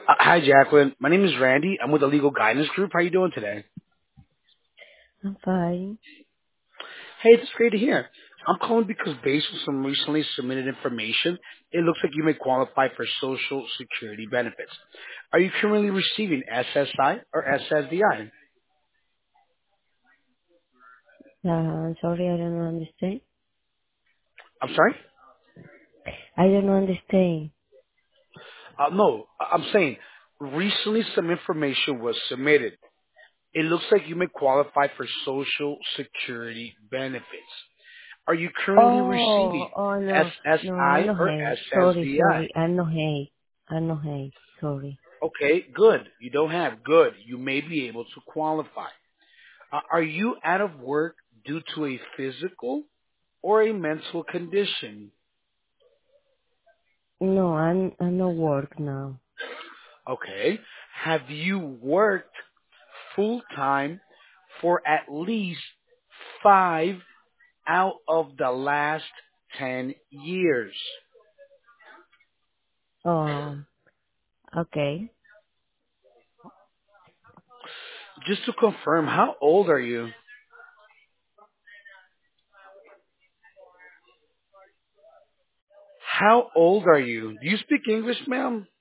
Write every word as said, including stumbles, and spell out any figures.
Uh, hi, Jacqueline. My name is Randy. I'm with the Legal Guidance Group. How you doing today? I'm fine. Hey, it's great to hear. I'm calling because based on some recently submitted information, it looks like you may qualify for Social Security benefits. Are you currently receiving S S I or S S D I? Uh, sorry, I don't understand. I'm sorry? I don't understand. Uh, no, I- I'm saying recently some information was submitted. It looks like you may qualify for Social Security benefits. Are you currently Oh, receiving oh no, no, I'm S S I not or hate. Sorry, S S D I? sorry, I'm not hate. I'm not hate. Sorry. Okay, good. You don't have good. You may be able to qualify. Uh, are you out of work due to a physical or a mental condition? No, I'm I'm not work now. Okay. Have you worked full time for at least five out of the last ten years? Oh, okay. Just to confirm, how old are you? How old are you? Do you speak English, ma'am?